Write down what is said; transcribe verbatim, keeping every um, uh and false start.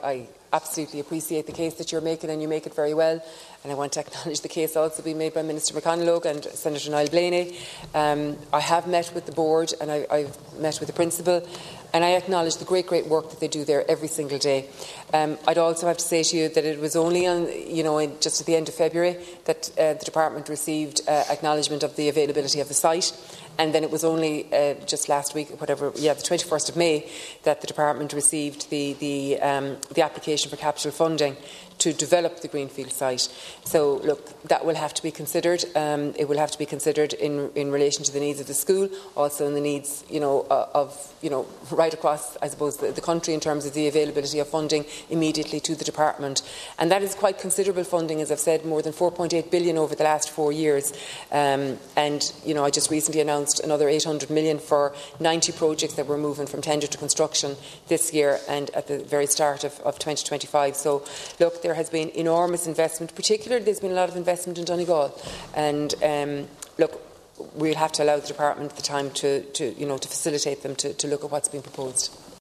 I absolutely appreciate the case that you're making, and you make it very well. And I want to acknowledge the case also being made by Minister McConalogue and Senator Niall Blaney. Um, I have met with the board, and I, I've met with the principal, and I acknowledge the great, great work that they do there every single day. Um, I'd also have to say to you that it was only on, you know, in, just at the end of February that uh, the department received uh, acknowledgement of the availability of the site. And then it was only uh, just last week, whatever, yeah, the twenty-first of May, that the department received the the, um, the application for capital funding to develop the greenfield site. So, look, that will have to be considered. Um, it will have to be considered in in relation to the needs of the school, also in the needs, you know, uh, of you know right across, I suppose, the, the country in terms of the availability of funding immediately to the department. And that is quite considerable funding, as I've said, more than four point eight billion over the last four years. Um, and you know, I just recently announced another eight hundred million for ninety projects that were moving from tender to construction this year and at the very start of, of twenty twenty-five. So, look, there has been enormous investment. Particularly, there's been a lot of investment in Donegal, and um, look, we'll have to allow the department the time to, to, you know, to facilitate them to, to look at what's been proposed.